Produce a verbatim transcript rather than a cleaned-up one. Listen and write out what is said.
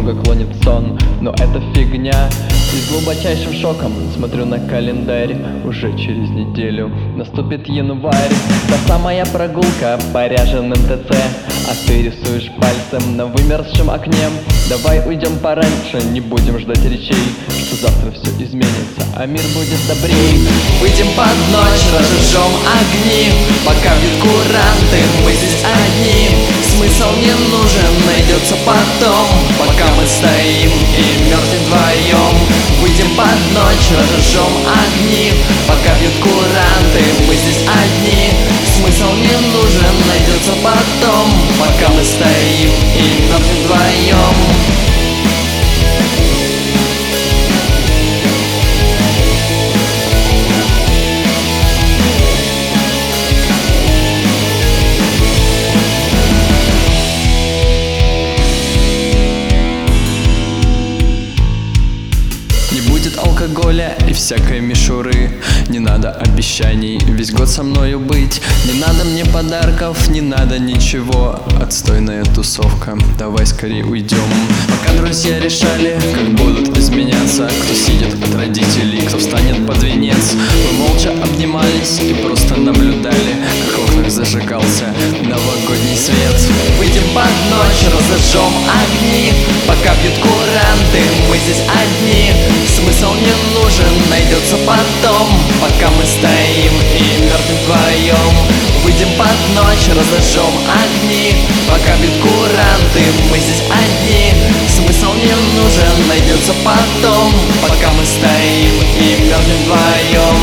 немного клонит в сон, но это фигня. И с глубочайшим шоком смотрю на календарь. Уже через неделю наступит январь. Та самая прогулка по ряженым ТЦ, а ты рисуешь пальцем на вымерзшем окне. Давай уйдем пораньше, не будем ждать речей, что завтра все изменится, а мир будет добрей. Выйдем под ночь, разожжем огни, пока бьют куранты, мы здесь одни. Смысл не нужен, найдется потом, пока мы стоим и мерзнем вдвоем. Выйдем под ночь, разожжем огни, пока бьют куранты, мы здесь одни. Смысл не нужен, найдется потом, пока мы стоим и мерзнем вдвоем. Алкоголя и всякой мишуры. Не надо обещаний весь год со мною быть. Не надо мне подарков, не надо ничего. Отстойная тусовка, давай скорее уйдем. Пока друзья решали, как будут изменяться, кто сидит от родителей, кто встанет под венец. Мы молча обнимались и просто наблюдали, как в окнах зажигался новогодний свет. Выйдем под ночь, разожжем огни, пока бьют куранты, мы здесь одни. Смысл не нужен, найдется потом, пока мы стоим и мерзнем вдвоем. Выйдем под ночь, разожжем огни, пока бьют куранты, мы здесь одни. Смысл не нужен, найдется потом, пока мы стоим и мерзнем вдвоем.